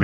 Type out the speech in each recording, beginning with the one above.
Come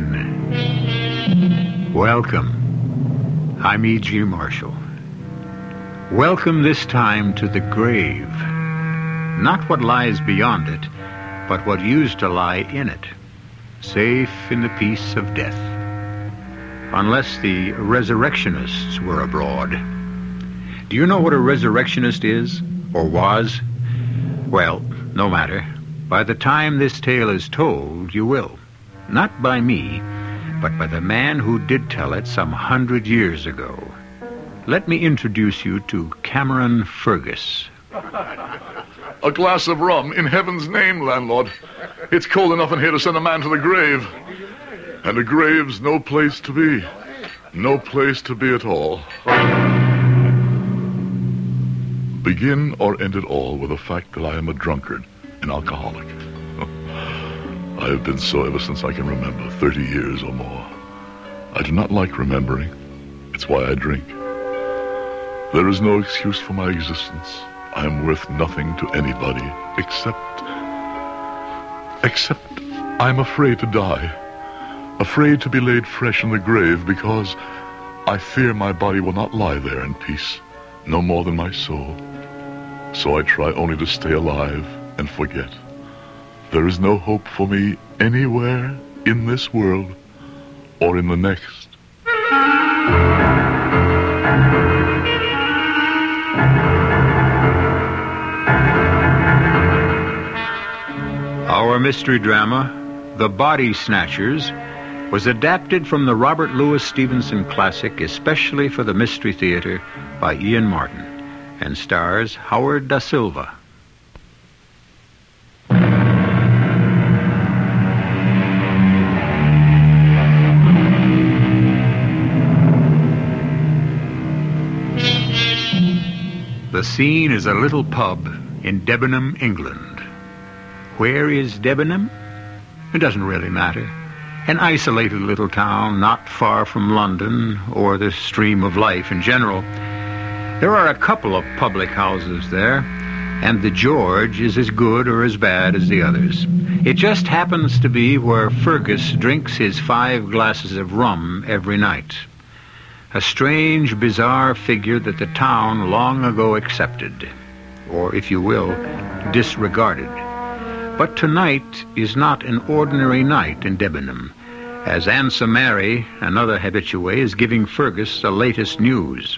in. Welcome. I'm E.G. Marshall. Welcome this time to the grave. Not what lies beyond it, but what used to lie in it. Safe in the peace of death. Unless the resurrectionists were abroad. Do you know what a resurrectionist is, or was? Well, no matter. By the time this tale is told, you will. Not by me, but by the man who did tell it some 100 years ago. Let me introduce you to Cameron Fergus. A glass of rum, in heaven's name, landlord. It's cold enough in here to send a man to the grave. And a grave's no place to be. No place to be at all. Begin or end it all with the fact that I am a drunkard, an alcoholic. I have been so ever since I can remember, 30 years or more. I do not like remembering. It's why I drink. There is no excuse for my existence. I am worth nothing to anybody, except I'm afraid to die. Afraid to be laid fresh in the grave because I fear my body will not lie there in peace, no more than my soul. So I try only to stay alive and forget. There is no hope for me anywhere in this world or in the next. Our mystery drama, The Body Snatchers, was adapted from the Robert Louis Stevenson classic, especially for the Mystery Theater, by Ian Martin, and stars Howard Da Silva. The scene is a little pub in Debenham, England. Where is Debenham? It doesn't really matter. An isolated little town not far from London or the stream of life in general. There are a couple of public houses there, and the George is as good or as bad as the others. It just happens to be where Fergus drinks his 5 glasses of rum every night. A strange, bizarre figure that the town long ago accepted, or, if you will, disregarded. But tonight is not an ordinary night in Debenham, as Ansa Mary, another habitué, is giving Fergus the latest news.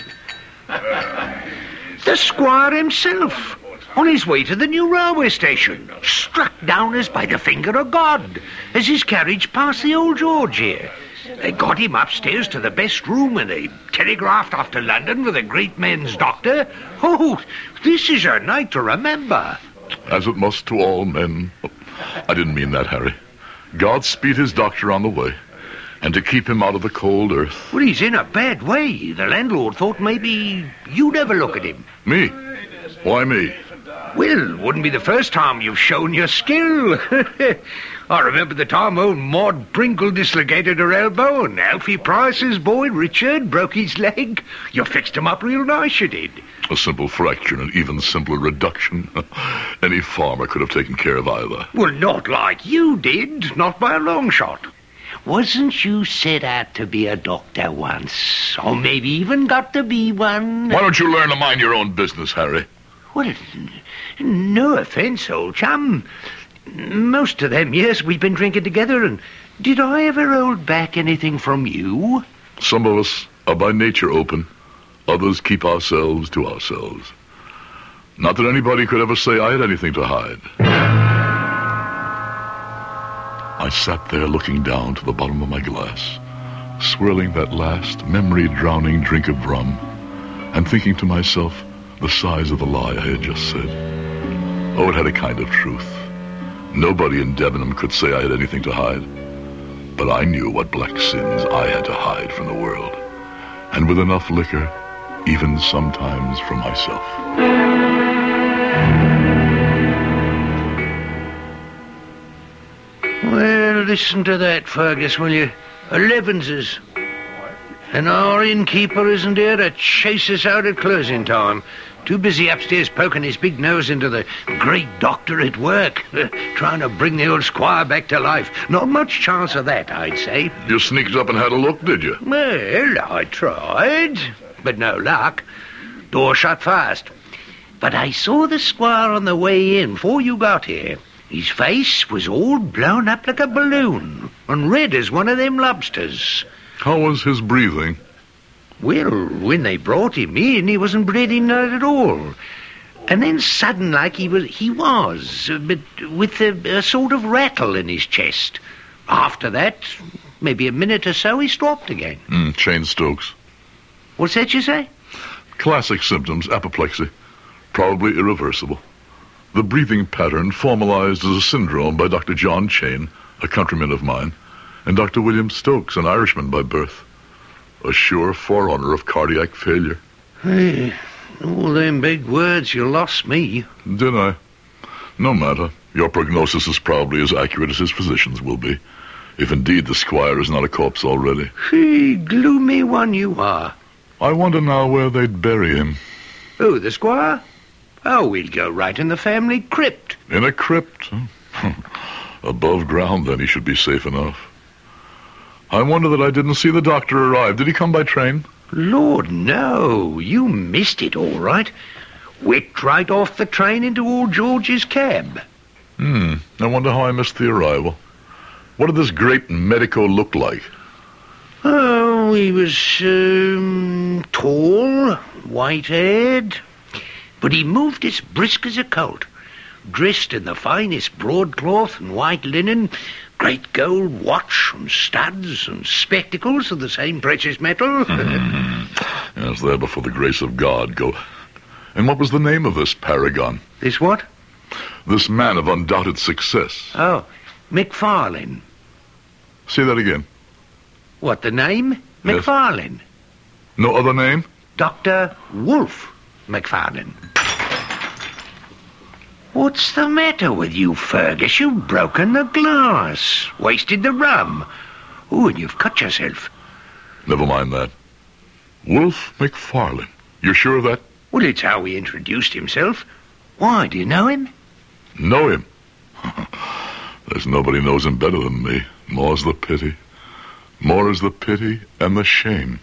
The squire himself, on his way to the new railway station, struck down as by the finger of God, as his carriage passed the old George here. They got him upstairs to the best room, and they telegraphed off to London for the great men's doctor. Oh, this is a night to remember. As it must to all men. I didn't mean that, Harry. God speed his doctor on the way, and to keep him out of the cold earth. Well, he's in a bad way. The landlord thought maybe you'd ever look at him. Me? Why me? Well, wouldn't be the first time you've shown your skill. I remember the time old Maud Brinkle dislocated her elbow and Alfie Price's boy, Richard, broke his leg. You fixed him up real nice, you did. A simple fracture and an even simpler reduction. Any farmer could have taken care of either. Well, not like you did. Not by a long shot. Wasn't you set out to be a doctor once? Or maybe even got to be one? Why don't you learn to mind your own business, Harry? Well, no offence, old chum. Most of them years we've been drinking together, and did I ever hold back anything from you? Some of us are by nature open. Others keep ourselves to ourselves. Not that anybody could ever say I had anything to hide. I sat there looking down to the bottom of my glass, swirling that last memory-drowning drink of rum, and thinking to myself the size of the lie I had just said. Oh, it had a kind of truth. Nobody in Debenham could say I had anything to hide. But I knew what black sins I had to hide from the world. And with enough liquor, even sometimes from myself. Well, listen to that, Fergus, will you? 11's. And our innkeeper isn't here to chase us out at closing time. Too busy upstairs poking his big nose into the great doctor at work, trying to bring the old squire back to life. Not much chance of that, I'd say. You sneaked up and had a look, did you? Well, I tried, but no luck. Door shut fast. But I saw the squire on the way in before you got here. His face was all blown up like a balloon and red as one of them lobsters. How was his breathing? Well, when they brought him in, he wasn't breathing not at all. And then sudden like he was, but with a sort of rattle in his chest. After that, maybe a minute or so, he stopped again. Cheyne-Stokes. What's that you say? Classic symptoms, apoplexy. Probably irreversible. The breathing pattern formalized as a syndrome by Dr. John Cheyne, a countryman of mine, and Dr. William Stokes, an Irishman by birth. A sure forerunner of cardiac failure. Hey, all them big words, you lost me. Did I? No matter. Your prognosis is probably as accurate as his physician's will be, if indeed the squire is not a corpse already. Hey, gloomy one you are. I wonder now where they'd bury him. Who, the squire? Oh, we'll go right in the family crypt. In a crypt? Above ground, then, he should be safe enough. I wonder that I didn't see the doctor arrive. Did he come by train? Lord, no. You missed it all right. Whipped right off the train into old George's cab. I wonder how I missed the arrival. What did this great medico look like? Oh, he was, tall, white-haired, but he moved as brisk as a colt, dressed in the finest broadcloth and white linen, great gold watch and studs and spectacles of the same precious metal. Yes, there before the grace of God go. And what was the name of this paragon? This what? This man of undoubted success. Oh, McFarlane. Say that again. What, the name? Yes. McFarlane. No other name? Dr. Wolfe McFarlane. What's the matter with you, Fergus? You've broken the glass, wasted the rum. Oh, and you've cut yourself. Never mind that. Wolfe McFarlane. You're sure of that? Well, it's how he introduced himself. Why, do you know him? Know him? There's nobody knows him better than me. More's the pity. More is the pity and the shame.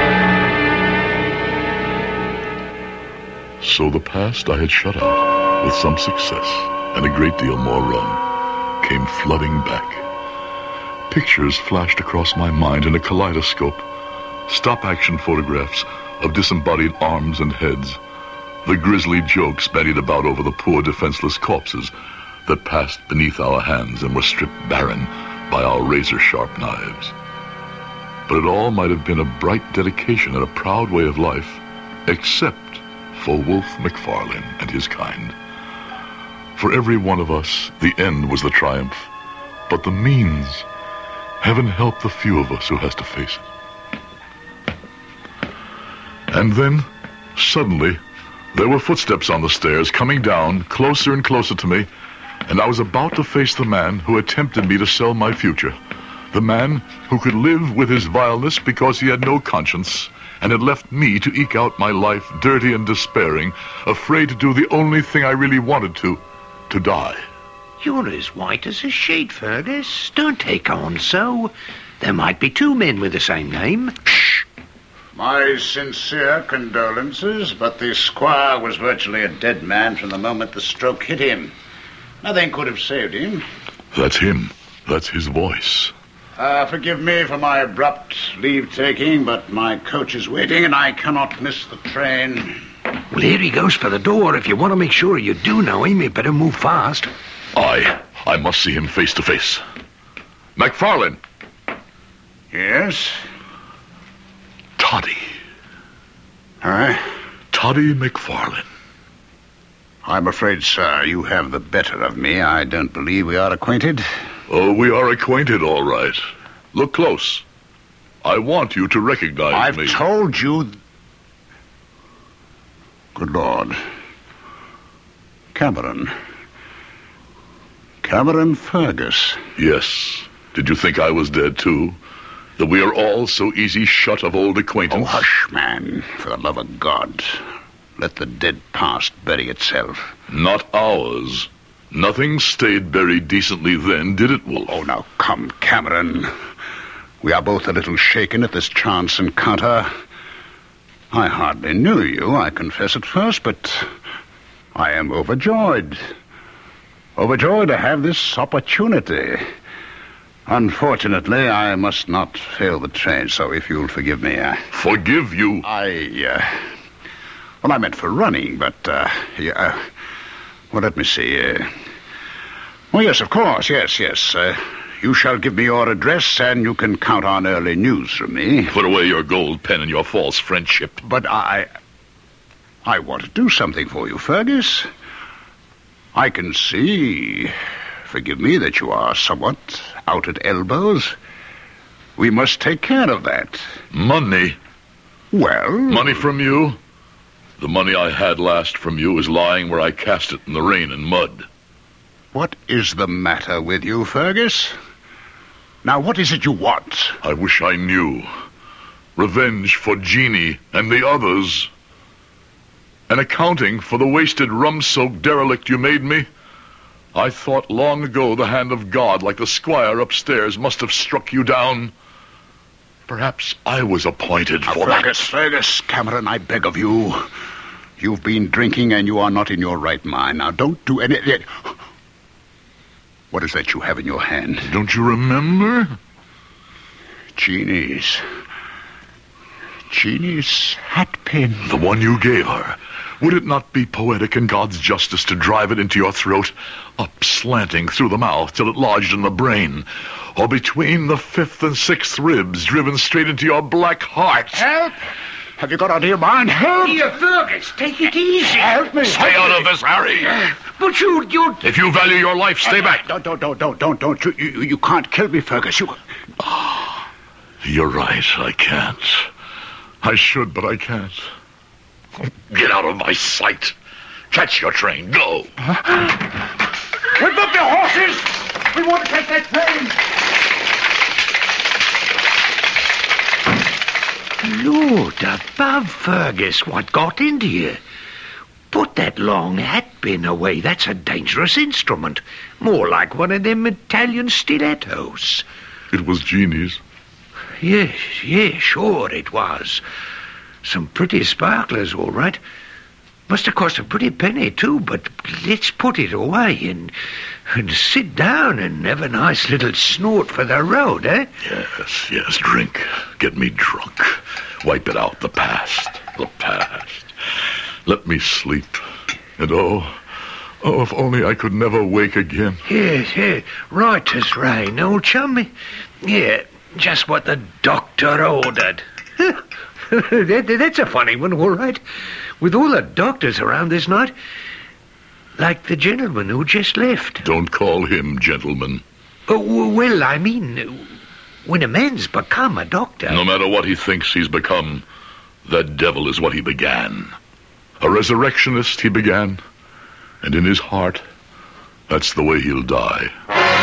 So the past I had shut out, with some success and a great deal more rum, came flooding back. Pictures flashed across my mind in a kaleidoscope. Stop-action photographs of disembodied arms and heads. The grisly jokes bandied about over the poor defenseless corpses that passed beneath our hands and were stripped barren by our razor-sharp knives. But it all might have been a bright dedication and a proud way of life, except for Wolfe McFarlane and his kind. For every one of us, the end was the triumph, but the means, heaven help the few of us who has to face it. And then, suddenly, there were footsteps on the stairs, coming down, closer and closer to me, and I was about to face the man who had tempted me to sell my future. The man who could live with his vileness because he had no conscience, and had left me to eke out my life dirty and despairing, afraid to do the only thing I really wanted to die. You're as white as a sheet, Fergus. Don't take on so. There might be two men with the same name. Shh! My sincere condolences, but the squire was virtually a dead man from the moment the stroke hit him. Nothing could have saved him. That's him. That's his voice. Forgive me for my abrupt leave-taking, but my coach is waiting and I cannot miss the train. Well, here he goes for the door. If you want to make sure you do know him, you better move fast. I must see him face to face. McFarlane! Yes? Toddy. Huh? Toddy McFarlane. I'm afraid, sir, you have the better of me. I don't believe we are acquainted. Oh, we are acquainted, all right. Look close. I want you to recognize me. I've told you... Good Lord. Cameron. Cameron Fergus. Yes. Did you think I was dead, too? That we are all so easy shut of old acquaintance? Oh, hush, man. For the love of God. Let the dead past bury itself. Not ours. Nothing stayed buried decently then, did it, Wolf? Oh, now come, Cameron. We are both a little shaken at this chance encounter. I hardly knew you, I confess at first, but I am overjoyed. Overjoyed to have this opportunity. Unfortunately, I must not fail the train, so if you'll forgive me... Forgive you? Well, I meant for running, but, well, let me see. Oh, yes, of course, yes. You shall give me your address, and you can count on early news from me. Put away your gold pen and your false friendship. But I want to do something for you, Fergus. I can see, forgive me, that you are somewhat out at elbows. We must take care of that. Money? Well... Money from you? The money I had last from you is lying where I cast it in the rain and mud. What is the matter with you, Fergus? Now, what is it you want? I wish I knew. Revenge for Jeannie and the others. An accounting for the wasted rum-soaked derelict you made me. I thought long ago the hand of God, like the squire upstairs, must have struck you down. Perhaps I was appointed for that. Fergus, Cameron, I beg of you. You've been drinking and you are not in your right mind. Now, don't do anything. What is that you have in your hand? Don't you remember? Jeannie's hatpin. The one you gave her. Would it not be poetic in God's justice to drive it into your throat, up slanting through the mouth till it lodged in the brain, or between the 5th and 6th ribs, driven straight into your black heart? Help! Have you got out of your mind? Help! Here, Fergus, take it easy. Help me! Stay out of this, Harry! But you... If you value your life, stay back. Don't. You can't kill me, Fergus. You're right, I can't. I should, but I can't. Get out of my sight. Catch your train. Go. Whip up your horses! We want to take that train! Lord above, Fergus, what got into you? Put that long hat-pin away. That's a dangerous instrument. More like one of them Italian stilettos. It was Jeannie's. Yes, sure it was. Some pretty sparklers, all right. Must have cost a pretty penny, too, but let's put it away and sit down and have a nice little snort for the road, eh? Yes, drink. Get me drunk. Wipe it out, the past. Let me sleep. And if only I could never wake again. Yes, right as rain, old chummy. Yeah, just what the doctor ordered. That's a funny one, all right. With all the doctors around this night, like the gentleman who just left. Don't call him gentleman. Well, I mean, when a man's become a doctor... No matter what he thinks he's become, that devil is what he began. A resurrectionist he began, and in his heart, that's the way he'll die.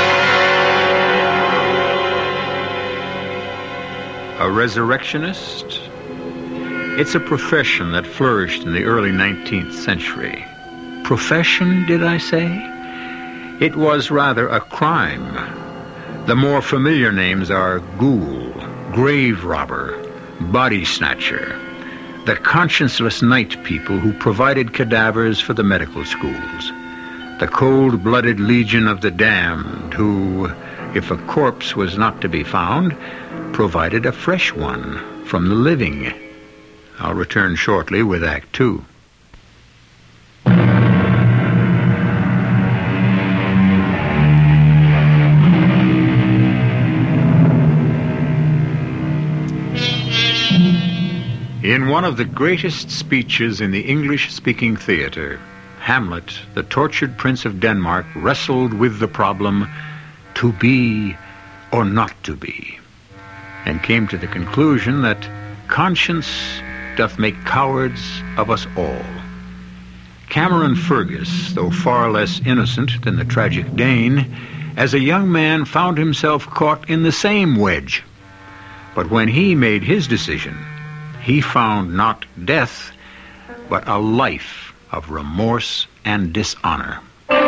A resurrectionist? It's a profession that flourished in the early 19th century. Profession, did I say? It was rather a crime. The more familiar names are ghoul, grave robber, body snatcher, the conscienceless night people who provided cadavers for the medical schools, the cold-blooded legion of the damned who, if a corpse was not to be found, provided a fresh one from the living. I'll return shortly with Act 2. In one of the greatest speeches in the English-speaking theater, Hamlet, the tortured Prince of Denmark, wrestled with the problem, to be or not to be, and came to the conclusion that conscience doth make cowards of us all. Cameron Fergus, though far less innocent than the tragic Dane, as a young man found himself caught in the same wedge. But when he made his decision, he found not death, but a life of remorse and dishonor.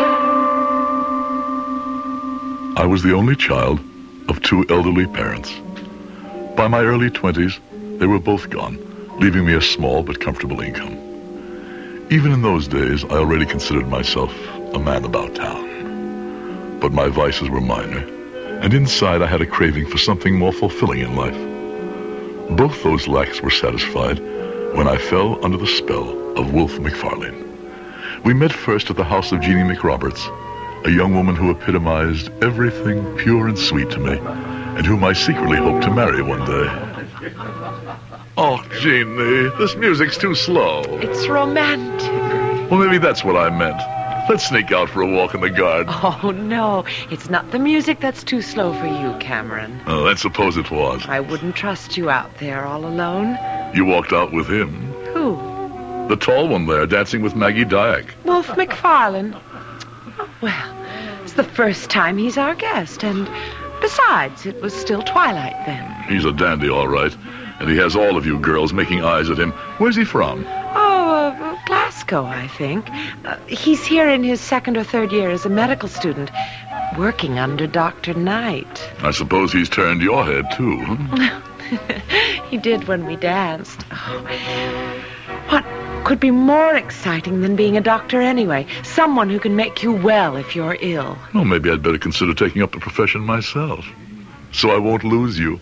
I was the only child of two elderly parents. By my early 20s, they were both gone, leaving me a small but comfortable income. Even in those days, I already considered myself a man about town. But my vices were minor, and inside I had a craving for something more fulfilling in life. Both those lacks were satisfied when I fell under the spell of Wolfe McFarlane. We met first at the house of Jeannie McRoberts, a young woman who epitomized everything pure and sweet to me, and whom I secretly hoped to marry one day. Oh, Jeannie, this music's too slow. It's romantic. Well, maybe that's what I meant. Let's sneak out for a walk in the garden. Oh, no. It's not the music that's too slow for you, Cameron. Oh, let's suppose it was. I wouldn't trust you out there all alone. You walked out with him. Who? The tall one there, dancing with Maggie Dyack. Wolfe McFarlane. Oh, well, it's the first time he's our guest, and besides, it was still twilight then. He's a dandy, all right. And he has all of you girls making eyes at him. Where's he from? Glasgow, I think. He's here in his second or third year as a medical student, working under Dr. Knight. I suppose he's turned your head, too, huh? He did when we danced. Oh. What could be more exciting than being a doctor anyway? Someone who can make you well if you're ill. Well, maybe I'd better consider taking up the profession myself, so I won't lose you.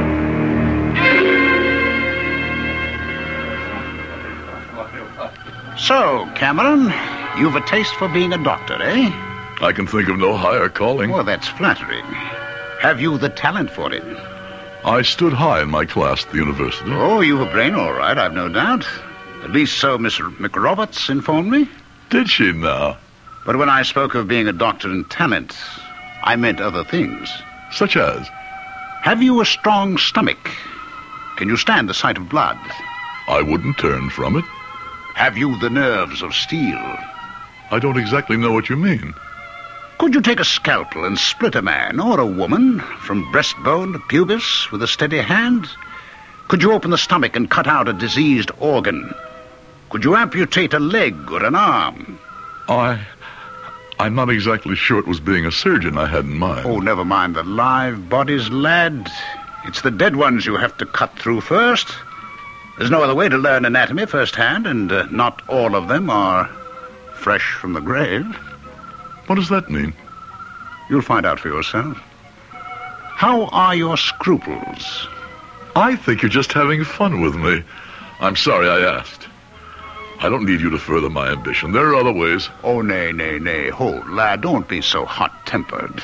So, Cameron, you've a taste for being a doctor, eh? I can think of no higher calling. Well, that's flattering. Have you the talent for it? I stood high in my class at the university. Oh, you've a brain, all right, I've no doubt. At least so Miss McRoberts informed me. Did she now? But when I spoke of being a doctor in talent, I meant other things. Such as? Have you a strong stomach? Can you stand the sight of blood? I wouldn't turn from it. Have you the nerves of steel? I don't exactly know what you mean. Could you take a scalpel and split a man or a woman from breastbone to pubis with a steady hand? Could you open the stomach and cut out a diseased organ? Could you amputate a leg or an arm? I'm not exactly sure it was being a surgeon I had in mind. Oh, never mind the live bodies, lad. It's the dead ones you have to cut through first. There's no other way to learn anatomy firsthand, and not all of them are fresh from the grave. What does that mean? You'll find out for yourself. How are your scruples? I think you're just having fun with me. I'm sorry I asked. I don't need you to further my ambition. There are other ways. Oh, nay, nay, nay. Hold, lad, don't be so hot-tempered.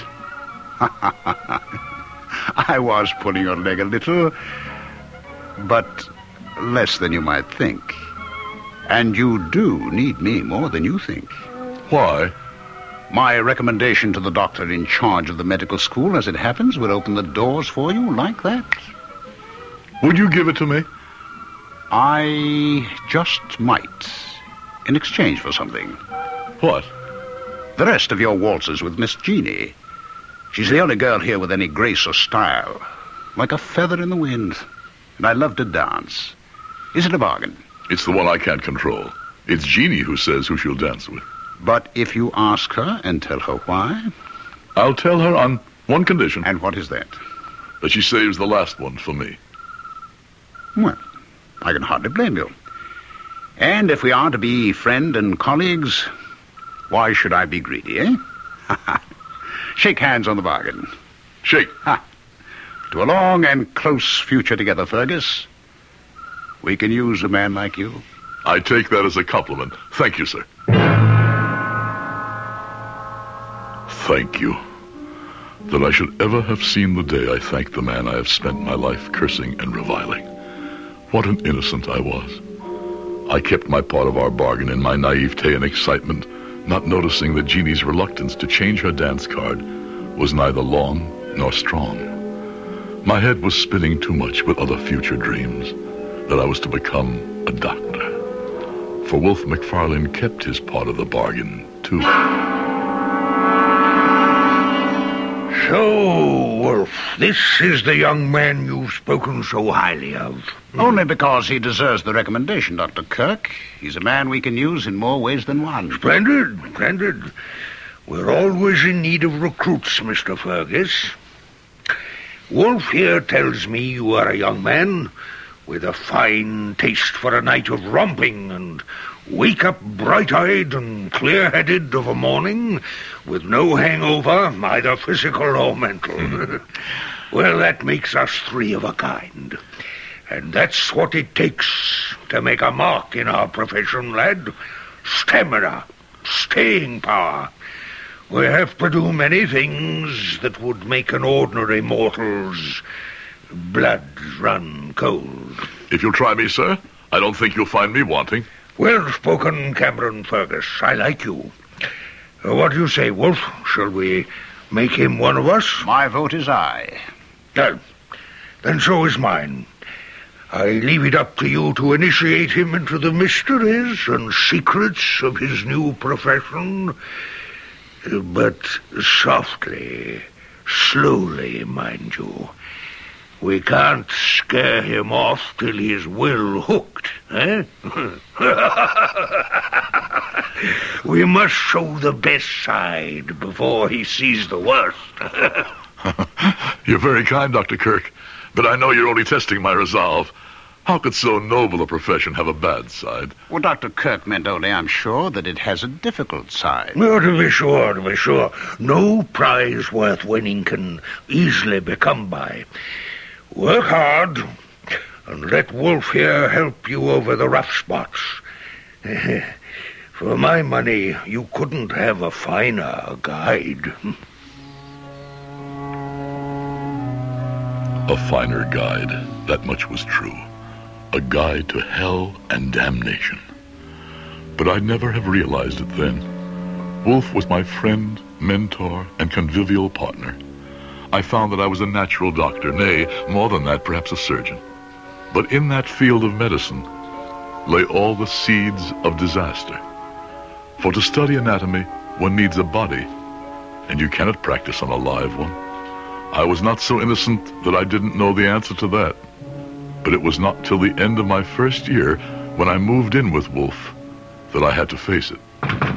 I was pulling your leg a little, but less than you might think. And you do need me more than you think. Why? My recommendation to the doctor in charge of the medical school, as it happens, would open the doors for you like that. Would you give it to me? I just might, in exchange for something. What? The rest of your waltzes with Miss Jeannie. She's the only girl here with any grace or style, like a feather in the wind. And I love to dance. Is it a bargain? It's the one I can't control. It's Jeannie who says who she'll dance with. But if you ask her and tell her why? I'll tell her on one condition. And what is that? That she saves the last one for me. Well, I can hardly blame you. And if we are to be friend and colleagues, why should I be greedy, eh? Shake hands on the bargain. Shake. Ha. To a long and close future together, Fergus. We can use a man like you. I take that as a compliment. Thank you, sir. Thank you. That I should ever have seen the day I thanked the man I have spent my life cursing and reviling. What an innocent I was. I kept my part of our bargain in my naivete and excitement, not noticing that Jeannie's reluctance to change her dance card was neither long nor strong. My head was spinning too much with other future dreams, that I was to become a doctor. For Wolfe McFarlane kept his part of the bargain, too. So, Wolf, this is the young man you've spoken so highly of. Only because he deserves the recommendation, Dr. Kirk. He's a man we can use in more ways than one. Splendid. We're always in need of recruits, Mr. Fergus. Wolf here tells me you are a young man with a fine taste for a night of romping, and wake up bright-eyed and clear-headed of a morning with no hangover, either physical or mental. Well, that makes us three of a kind. And that's what it takes to make a mark in our profession, lad. Stamina, staying power. We have to do many things that would make an ordinary mortal's blood run cold. If you'll try me, sir, I don't think you'll find me wanting. Well spoken, Cameron Fergus. I like you. What do you say, Wolf? Shall we make him one of us? My vote is aye. Well, then so is mine. I leave it up to you to initiate him into the mysteries and secrets of his new profession. But softly, slowly, mind you. We can't scare him off till he's well hooked, eh? We must show the best side before he sees the worst. You're very kind, Dr. Kirk, but I know you're only testing my resolve. How could so noble a profession have a bad side? Well, Dr. Kirk meant only, I'm sure, that it has a difficult side. Oh, to be sure. No prize worth winning can easily be come by. Work hard, and let Wolf here help you over the rough spots. For my money, you couldn't have a finer guide. A finer guide, that much was true. A guide to hell and damnation. But I'd never have realized it then. Wolf was my friend, mentor, and convivial partner. I found that I was a natural doctor, nay, more than that, perhaps a surgeon. But in that field of medicine lay all the seeds of disaster. For to study anatomy, one needs a body, and you cannot practice on a live one. I was not so innocent that I didn't know the answer to that. But it was not till the end of my first year, when I moved in with Wolf, that I had to face it.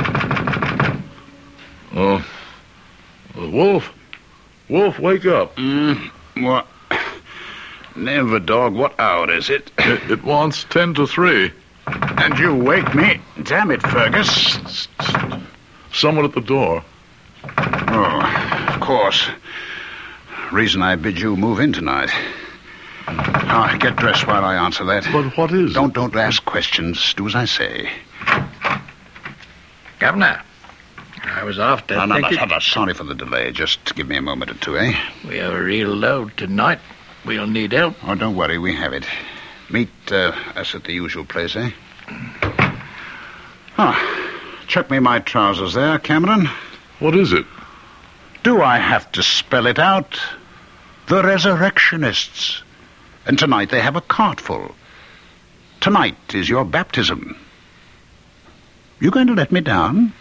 Wolf, wake up. What? Never, dog. What hour is it? It wants 10 to 3. And you wake me? Damn it, Fergus. Someone at the door. Oh, of course. Reason I bid you move in tonight. Now, get dressed while I answer that. But what is it? Don't ask questions. Do as I say. Governor, I was after thinking... Sorry for the delay. Just give me a moment or two, eh? We have a real load tonight. We'll need help. Oh, don't worry. We have it. Meet us at the usual place, eh? Chuck me my trousers there, Cameron. What is it? Do I have to spell it out? The Resurrectionists. And tonight they have a cart full. Tonight is your baptism. You going to let me down?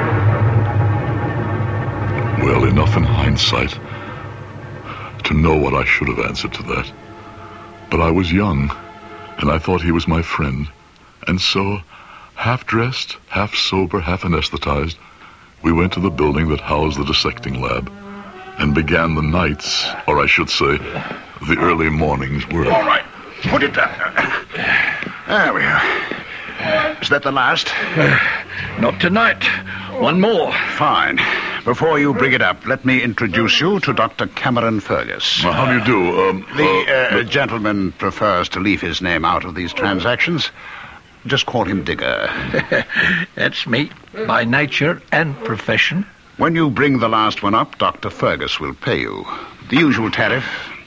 Well, enough in hindsight to know what I should have answered to that. But I was young, and I thought he was my friend. And so, half-dressed, half-sober, half-anesthetized, we went to the building that housed the dissecting lab and began the night's, or I should say, the early morning's work. All right. Put it down. There we are. Is that the last? Not tonight. One more. Fine. Before you bring it up, let me introduce you to Dr. Cameron Fergus. How do you do? The gentleman prefers to leave his name out of these transactions. Just call him Digger. That's me, by nature and profession. When you bring the last one up, Dr. Fergus will pay you. The usual tariff.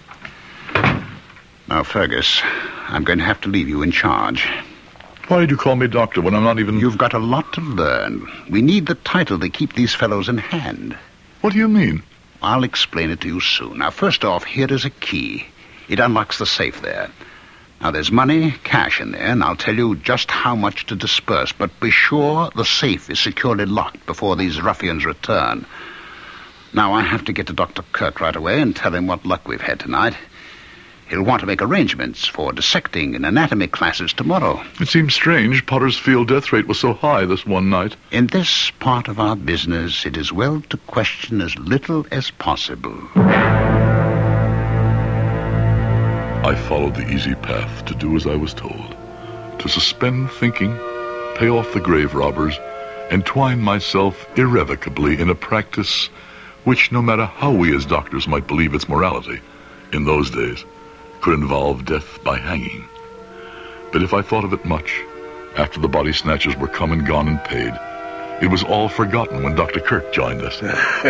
Now, Fergus, I'm going to have to leave you in charge. Why did you call me doctor when I'm not even... You've got a lot to learn. We need the title to keep these fellows in hand. What do you mean? I'll explain it to you soon. Now, first off, here is a key. It unlocks the safe there. Now, there's money, cash in there, and I'll tell you just how much to disperse. But be sure the safe is securely locked before these ruffians return. Now, I have to get to Dr. Kirk right away and tell him what luck we've had tonight. He'll want to make arrangements for dissecting and anatomy classes tomorrow. It seems strange Potter's field death rate was so high this one night. In this part of our business, it is well to question as little as possible. I followed the easy path to do as I was told, to suspend thinking, pay off the grave robbers, and twine myself irrevocably in a practice which, no matter how we as doctors might believe its morality, in those days, could involve death by hanging. But if I thought of it much, after the body snatchers were come and gone and paid, it was all forgotten when Dr. Kirk joined us.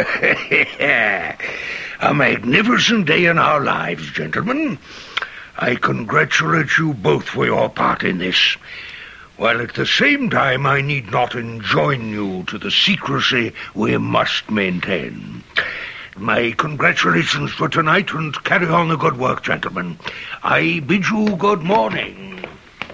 A magnificent day in our lives, gentlemen. I congratulate you both for your part in this, while at the same time I need not enjoin you to the secrecy we must maintain. My congratulations for tonight, and carry on the good work, gentlemen. I bid you good morning.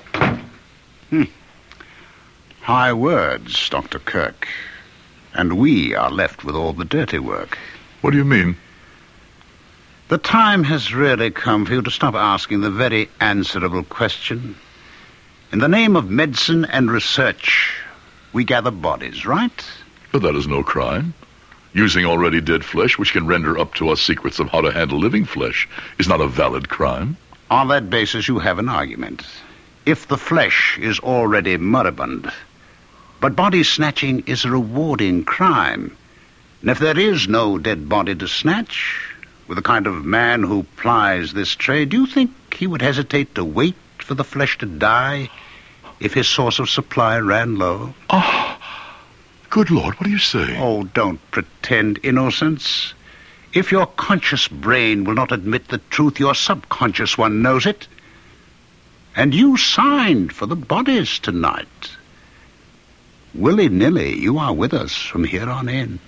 High words, Dr. Kirk. And we are left with all the dirty work. What do you mean? The time has really come for you to stop asking the very answerable question. In the name of medicine and research, we gather bodies, right? But that is no crime. Using already dead flesh, which can render up to us secrets of how to handle living flesh, is not a valid crime. On that basis, you have an argument. If the flesh is already moribund, but body snatching is a rewarding crime, and if there is no dead body to snatch, with the kind of man who plies this trade, do you think he would hesitate to wait for the flesh to die if his source of supply ran low? Good Lord, what are you saying? Oh, don't pretend innocence. If your conscious brain will not admit the truth, your subconscious one knows it. And you signed for the bodies tonight. Willy-nilly, you are with us from here on in.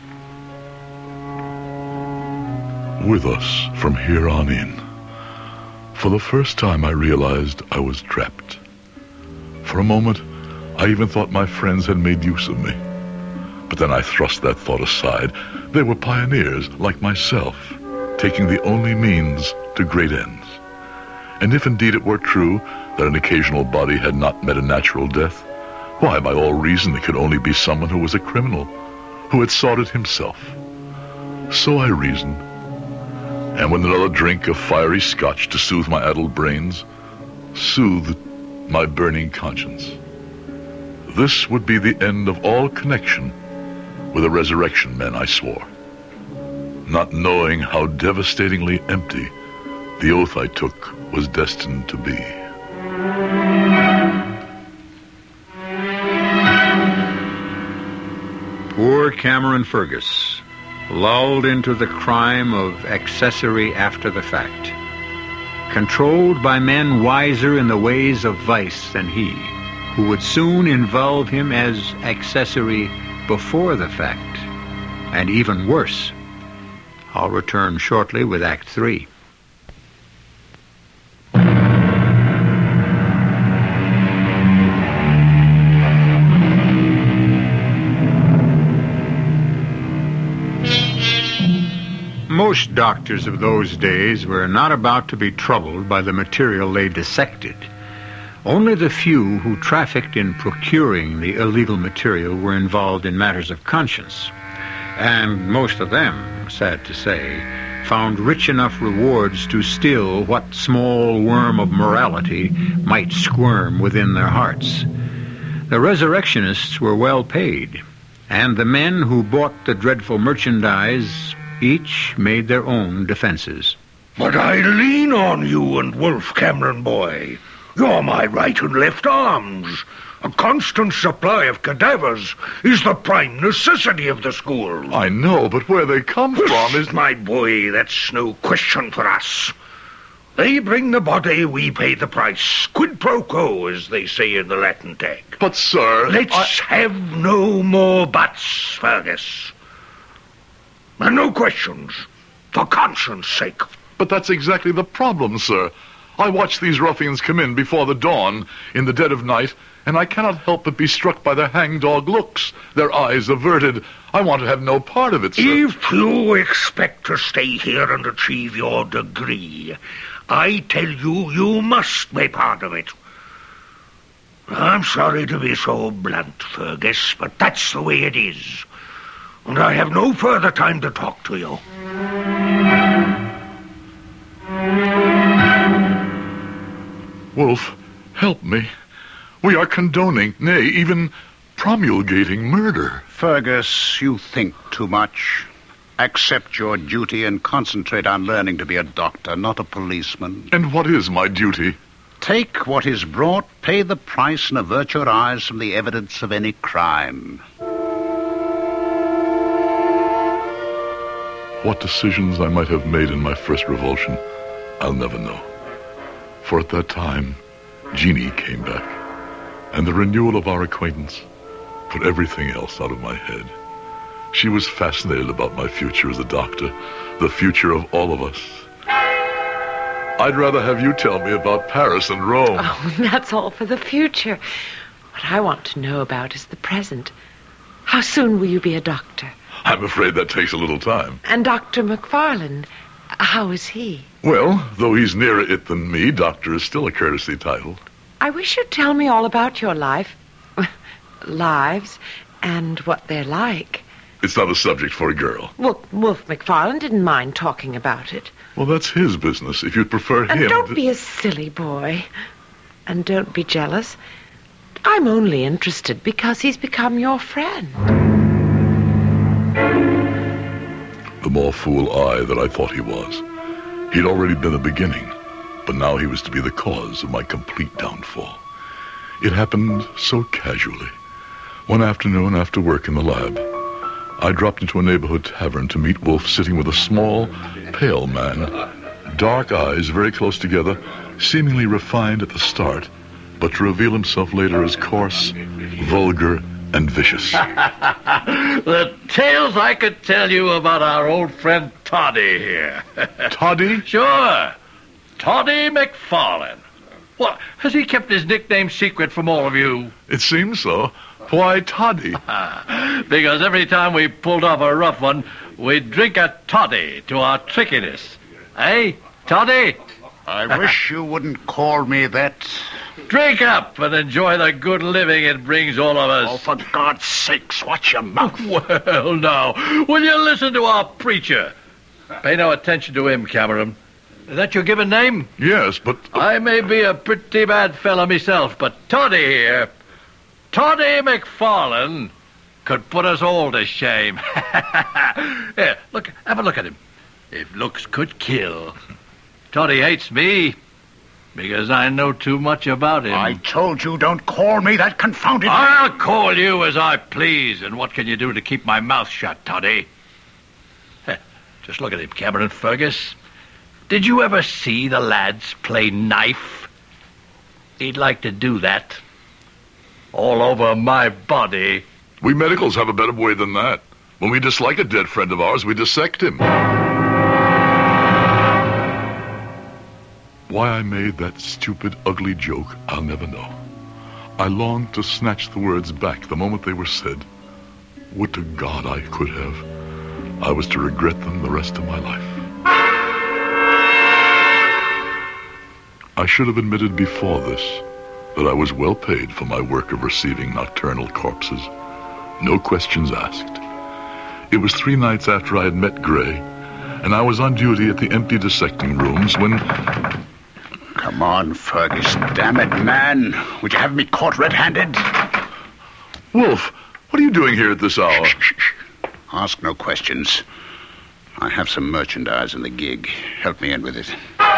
With us from here on in. For the first time I realized I was trapped. For a moment, I even thought my friends had made use of me. But then I thrust that thought aside. They were pioneers, like myself, taking the only means to great ends. And if indeed it were true that an occasional body had not met a natural death, why, by all reason, it could only be someone who was a criminal, who had sought it himself. So I reasoned, and with another drink of fiery scotch to soothe my addled brains, soothed my burning conscience. This would be the end of all connection with the resurrection men, I swore, not knowing how devastatingly empty the oath I took was destined to be. Poor Cameron Fergus, lulled into the crime of accessory after the fact, controlled by men wiser in the ways of vice than he, who would soon involve him as accessory before the fact, and even worse. I'll return shortly with Act 3. Most doctors of those days were not about to be troubled by the material they dissected. Only the few who trafficked in procuring the illegal material were involved in matters of conscience. And most of them, sad to say, found rich enough rewards to still what small worm of morality might squirm within their hearts. The resurrectionists were well paid, and the men who bought the dreadful merchandise each made their own defenses. But I lean on you and Wolf, Cameron boy. You're my right and left arms. A constant supply of cadavers is the prime necessity of the school. I know, but where they come from is... My boy, that's no question for us. They bring the body, we pay the price. Quid pro quo, as they say in the Latin tag. But, sir... Let's have no more buts, Fergus. And no questions, for conscience sake. But that's exactly the problem, sir. I watch these ruffians come in before the dawn, in the dead of night, and I cannot help but be struck by their hangdog looks, their eyes averted. I want to have no part of it, sir. If you expect to stay here and achieve your degree, I tell you, you must be part of it. I'm sorry to be so blunt, Fergus, but that's the way it is. And I have no further time to talk to you. Wolf, help me. We are condoning, nay, even promulgating murder. Fergus, you think too much. Accept your duty and concentrate on learning to be a doctor, not a policeman. And what is my duty? Take what is brought, pay the price, and avert your eyes from the evidence of any crime. What decisions I might have made in my first revulsion, I'll never know. For at that time, Jeannie came back, and the renewal of our acquaintance put everything else out of my head. She was fascinated about my future as a doctor, the future of all of us. I'd rather have you tell me about Paris and Rome. Oh, that's all for the future. What I want to know about is the present. How soon will you be a doctor? I'm afraid that takes a little time. And Dr. McFarland, how is he? Well, though he's nearer it than me, doctor is still a courtesy title. I wish you'd tell me all about your lives, and what they're like. It's not a subject for a girl. Well, Wolf McFarland didn't mind talking about it. Well, that's his business. If you'd prefer And him... don't be a silly boy. And don't be jealous. I'm only interested because he's become your friend. The more fool I that I thought he was. He'd already been the beginning, but now he was to be the cause of my complete downfall. It happened so casually. One afternoon after work in the lab, I dropped into a neighborhood tavern to meet Wolf sitting with a small, pale man, dark eyes very close together, seemingly refined at the start, but to reveal himself later as coarse, vulgar, and vicious. The tales I could tell you about our old friend Toddy here. Toddy? Sure. Toddy McFarland. What, has he kept his nickname secret from all of you? It seems so. Why Toddy? Because every time we pulled off a rough one, we'd drink a toddy to our trickiness. Eh, Toddy? I wish you wouldn't call me that. Drink up and enjoy the good living it brings all of us. Oh, for God's sakes, watch your mouth. Well, now, will you listen to our preacher? Pay no attention to him, Cameron. Is that your given name? Yes, but... I may be a pretty bad fella myself, but Toddy here, Toddy McFarland, could put us all to shame. Here, look, have a look at him. If looks could kill. Toddy hates me because I know too much about him. I told you don't call me that confounded... I'll call you as I please, and what can you do to keep my mouth shut, Toddy? Just look at him, Cameron Fergus. Did you ever see the lads play knife? He'd like to do that. All over my body. We medicals have a better way than that. When we dislike a dead friend of ours, we dissect him. Why I made that stupid, ugly joke, I'll never know. I longed to snatch the words back the moment they were said. Would to God I could have. I was to regret them the rest of my life. I should have admitted before this that I was well paid for my work of receiving nocturnal corpses. No questions asked. It was 3 nights after I had met Gray, and I was on duty at the empty dissecting rooms when... Come on, Fergus, damn it, man. Would you have me caught red-handed? Wolf, what are you doing here at this hour? Shh. Ask no questions. I have some merchandise in the gig. Help me in with it.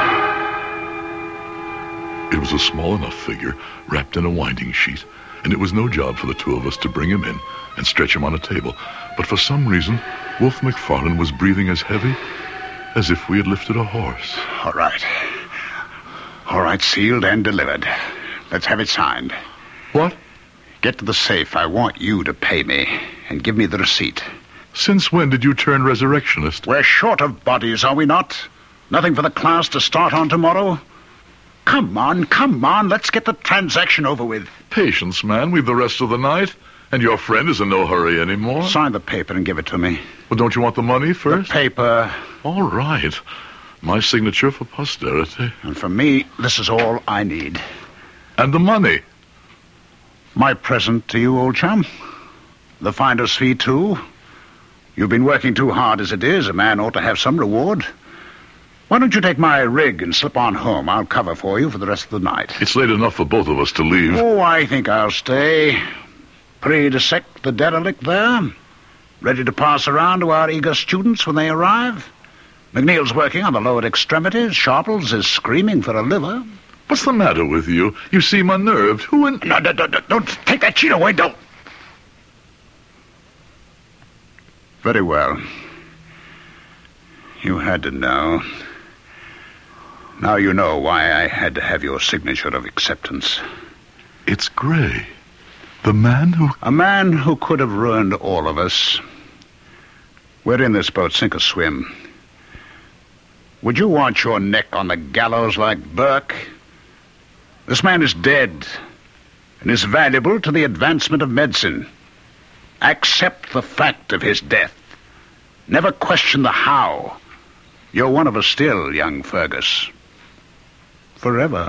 It was a small enough figure, wrapped in a winding sheet, and it was no job for the 2 of us to bring him in and stretch him on a table. But for some reason, Wolf McFarland was breathing as heavy as if we had lifted a horse. All right. All right, sealed and delivered. Let's have it signed. What? Get to the safe. I want you to pay me and give me the receipt. Since when did you turn resurrectionist? We're short of bodies, are we not? Nothing for the class to start on tomorrow? Come on. Let's get the transaction over with. Patience, man. We've the rest of the night. And your friend is in no hurry anymore. Sign the paper and give it to me. Well, don't you want the money first? The paper. All right. My signature for posterity. And for me, this is all I need. And the money. My present to you, old chum. The finder's fee, too. You've been working too hard as it is. A man ought to have some reward. Why don't you take my rig and slip on home? I'll cover for you for the rest of the night. It's late enough for both of us to leave. Oh, I think I'll stay. Pre-dissect the derelict there. Ready to pass around to our eager students when they arrive. McNeil's working on the lower extremities. Sharples is screaming for a liver. What's the matter with you? You seem unnerved. Who in... No, don't take that sheet away, don't. Very well. You had to know. Now you know why I had to have your signature of acceptance. It's Gray. The man who... A man who could have ruined all of us. We're in this boat, sink or swim. Would you want your neck on the gallows like Burke? This man is dead and is valuable to the advancement of medicine. Accept the fact of his death. Never question the how. You're one of us still, young Fergus. Forever.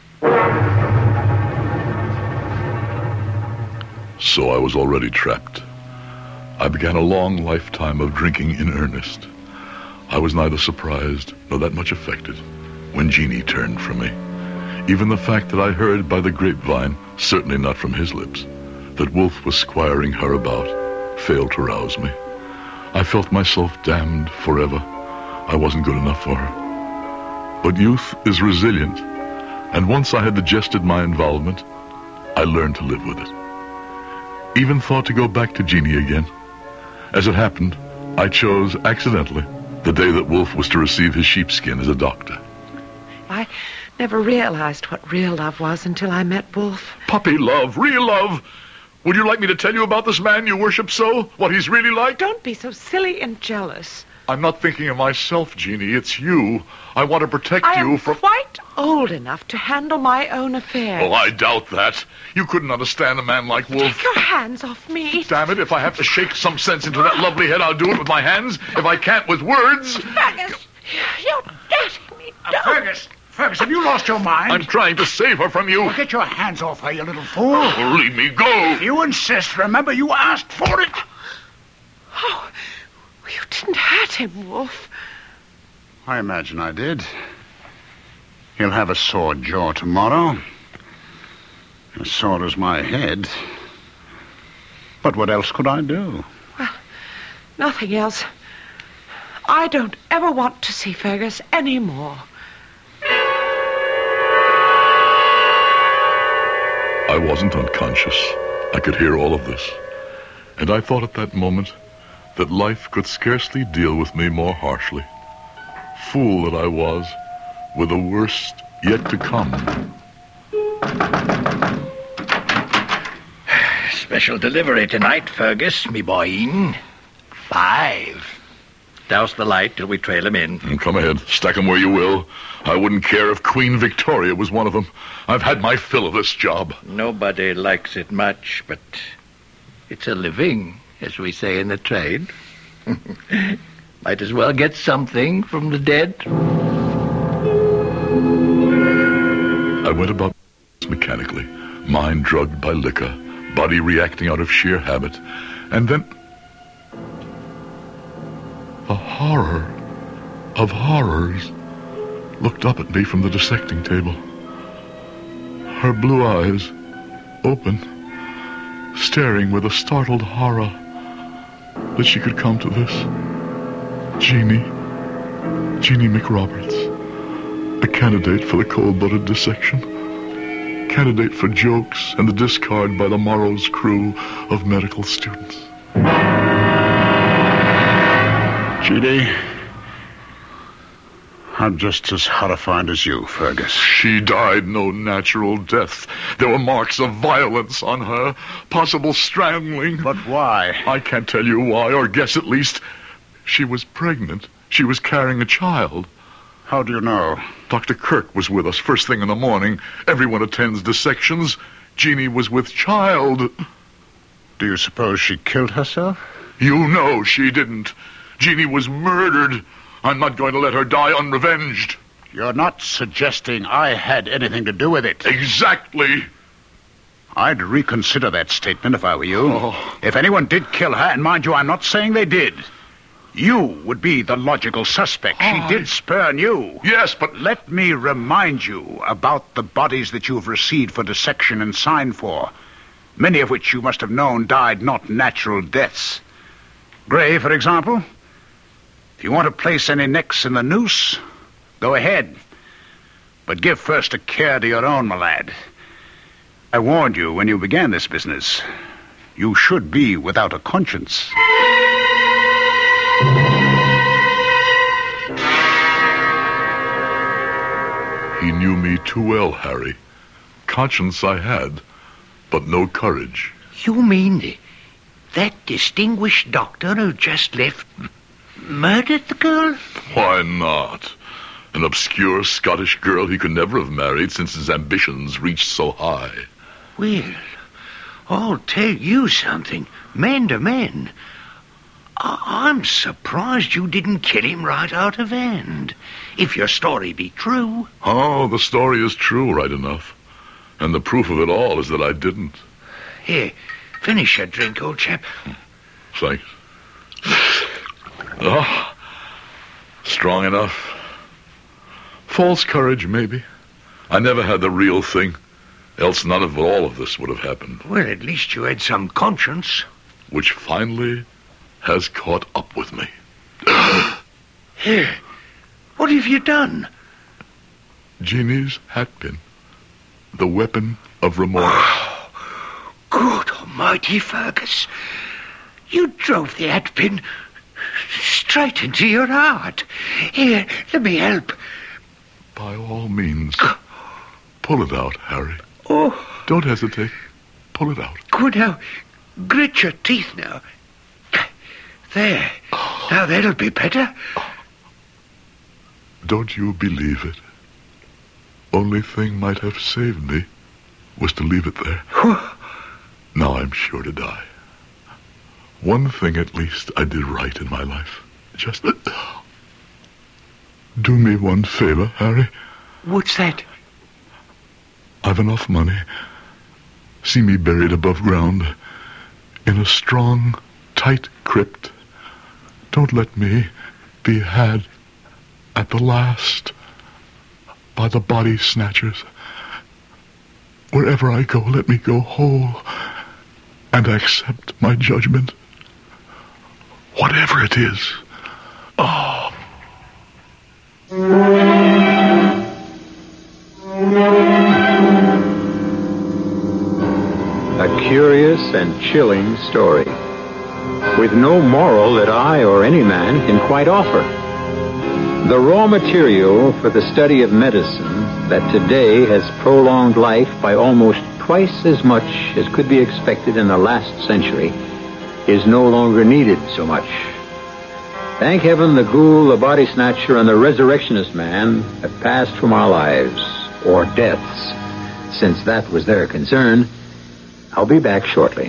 So I was already trapped. I began a long lifetime of drinking in earnest. I was neither surprised nor that much affected when Jeannie turned from me. Even the fact that I heard by the grapevine, certainly not from his lips, that Wolfe was squiring her about, failed to rouse me. I felt myself damned forever. I wasn't good enough for her. But youth is resilient, and once I had digested my involvement, I learned to live with it. Even thought to go back to Jeannie again. As it happened, I chose, accidentally, the day that Wolfe was to receive his sheepskin as a doctor. I never realized what real love was until I met Wolfe. Puppy love, real love. Would you like me to tell you about this man you worship so? What he's really like? Don't be so silly and jealous. I'm not thinking of myself, Jeannie. It's you. I want to protect you from... I am quite old enough to handle my own affairs. Oh, I doubt that. You couldn't understand a man like Wolfe. Take your hands off me. Damn it, if I have to shake some sense into that lovely head, I'll do it with my hands. If I can't, with words. Fergus, you're dirty me. Don't. Fergus, have you lost your mind? I'm trying to save her from you. Well, get your hands off her, you little fool. Oh, leave me go. If you insist, remember you asked for it. Oh, you didn't hurt him, Wolfe. I imagine I did. He'll have a sore jaw tomorrow. As sore as my head. But what else could I do? Well, nothing else. I don't ever want to see Fergus anymore. I wasn't unconscious. I could hear all of this. And I thought at that moment that life could scarcely deal with me more harshly. Fool that I was, with the worst yet to come. Special delivery tonight, Fergus, me boy. 5. Douse the light till we trail him in. Come ahead. Stack 'em where you will. I wouldn't care if Queen Victoria was one of them. I've had my fill of this job. Nobody likes it much, but it's a living, as we say in the trade. Might as well get something from the dead. I went about mechanically, mind drugged by liquor, body reacting out of sheer habit, and then... the horror of horrors looked up at me from the dissecting table. Her blue eyes, open, staring with a startled horror that she could come to this. Jeannie McRoberts, a candidate for the cold-blooded dissection, candidate for jokes and the discard by the morrow's crew of medical students. Jeannie, I'm just as horrified as you, Fergus. She died no natural death. There were marks of violence on her, possible strangling. But why? I can't tell you why, or guess at least. She was pregnant. She was carrying a child. How do you know? Dr. Kirk was with us first thing in the morning. Everyone attends dissections. Jeannie was with child. Do you suppose she killed herself? You know she didn't. Jeannie was murdered. I'm not going to let her die unrevenged. You're not suggesting I had anything to do with it. Exactly. I'd reconsider that statement if I were you. Oh. If anyone did kill her, and mind you, I'm not saying they did, you would be the logical suspect. She did spurn you. Yes, but... Let me remind you about the bodies that you've received for dissection and signed for, many of which you must have known died not natural deaths. Gray, for example. If you want to place any necks in the noose, go ahead. But give first a care to your own, my lad. I warned you when you began this business. You should be without a conscience. He knew me too well, Harry. Conscience I had, but no courage. You mean that distinguished doctor who just left murdered the girl? Why not? An obscure Scottish girl he could never have married since his ambitions reached so high. Well, I'll tell you something. Man to man, I'm surprised you didn't kill him right out of hand. If your story be true. Oh, the story is true, right enough. And the proof of it all is that I didn't. Here, finish your drink, old chap. Thanks. Oh, strong enough. False courage, maybe. I never had the real thing. Else none of all of this would have happened. Well, at least you had some conscience. Which finally has caught up with me. Here, what have you done? Jeannie's hatpin. The weapon of remorse. Oh, good almighty, Fergus. You drove the hatpin straight into your heart. Here, let me help. By all means. Pull it out, Harry. Oh. Don't hesitate. Pull it out. Good, now. Grit your teeth now. There. Now that'll be better. Don't you believe it? Only thing might have saved me was to leave it there. Now I'm sure to die. One thing at least I did right in my life. Just do me one favor, Harry. What's that? I've enough money. See me buried above ground in a strong, tight crypt. Don't let me be had at the last by the body snatchers. Wherever I go, let me go whole and accept my judgment. Whatever it is. Oh. A curious and chilling story, with no moral that I or any man can quite offer. The raw material for the study of medicine that today has prolonged life by almost twice as much as could be expected in the last century is no longer needed so much. Thank heaven the ghoul, the body snatcher, and the resurrectionist man have passed from our lives, or deaths, since that was their concern. I'll be back shortly.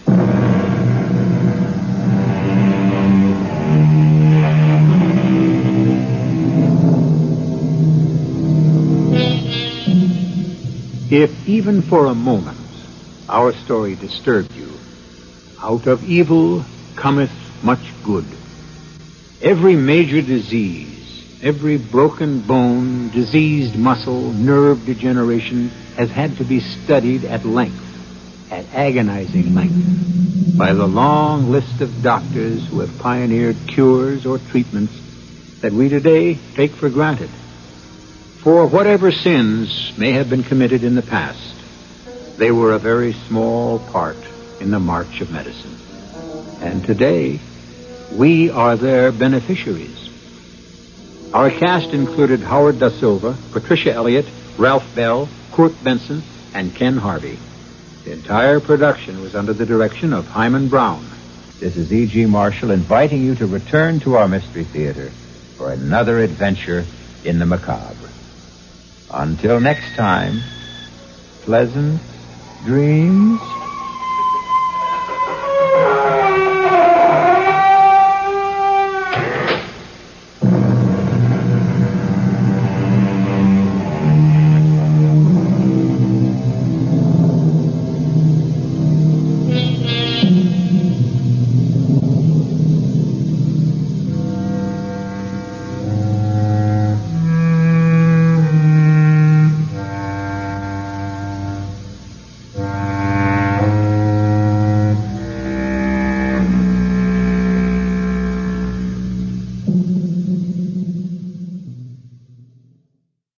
If even for a moment our story disturbed you, out of evil cometh much good. Every major disease, every broken bone, diseased muscle, nerve degeneration has had to be studied at length, at agonizing length, by the long list of doctors who have pioneered cures or treatments that we today take for granted. For whatever sins may have been committed in the past, they were a very small part in the march of medicine. And today, we are their beneficiaries. Our cast included Howard Da Silva, Patricia Elliott, Ralph Bell, Kurt Benson, and Ken Harvey. The entire production was under the direction of Hyman Brown. This is E.G. Marshall inviting you to return to our Mystery Theater for another adventure in the macabre. Until next time, pleasant dreams.